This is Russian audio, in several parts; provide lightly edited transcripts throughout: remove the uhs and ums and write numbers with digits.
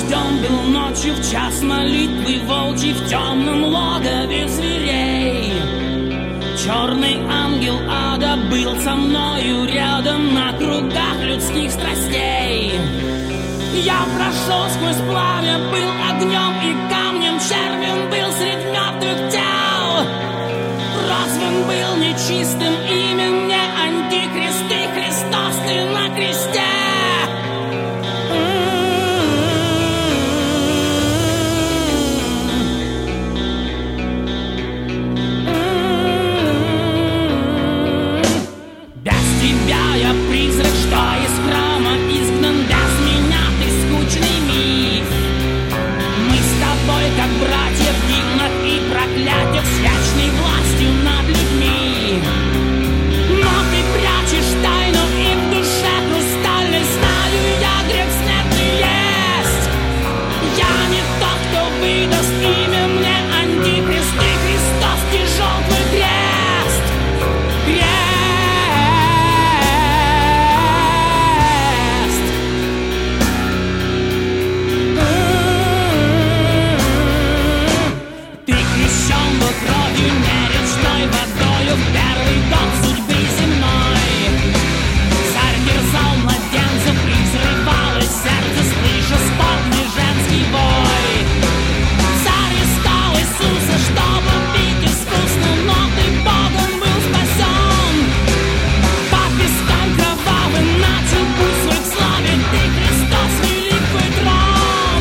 дождем, был ночью в час молитвы волчий в темном логове зверей. Черный ангел ада был со мною рядом на кругах людских страстей. Я прошел сквозь пламя, был огнем и камнем, червем был среди мертвых тел. Прозван был нечистым, имя мне Антихрист, и Христос ты на кресте. Без тебя я призрак, что из храма изгнан, без меня ты скучный миф. Мы с тобой как братья в гимнах и проклятиях с вечной властью над людьми. Но ты прячешь тайну, и в душе хрустальной знаю я, грех смертный есть. Я не тот, кто выдаст имя мне Антихрист, и Христос тяжел твой крест. Ты крещен был кровью, не речной водою в первый год судьбы земной. Царь терзал младенцев, изрывалось сердце, слыша спорный женский вой. Царь искал Иисуса, чтобы бить искусно, но ты Богом был спасен. По пескам кровавым начал путь свой в славе, ты Христос, великий трон.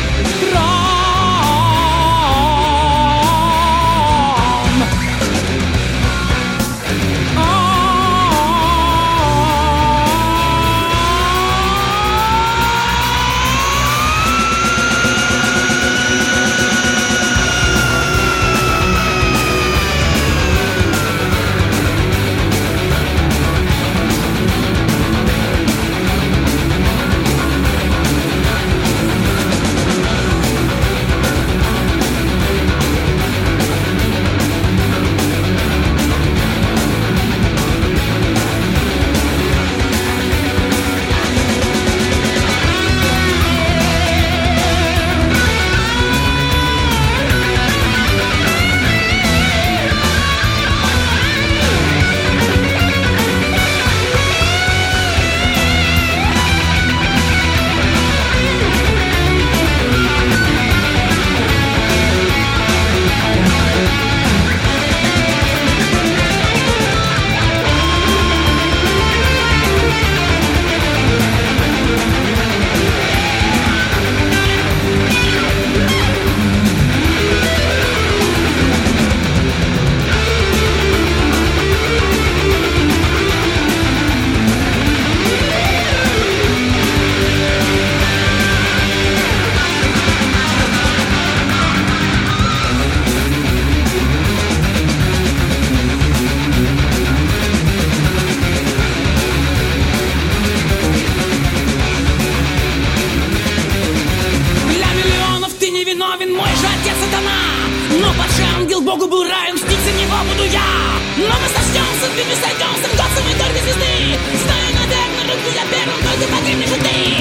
Богу был рай, мстить за него буду я. Но мы сочтемся, в битве сойдемся, в год самой только звезды. Знаю, наверное, руку я первым, только погибнешь и ты.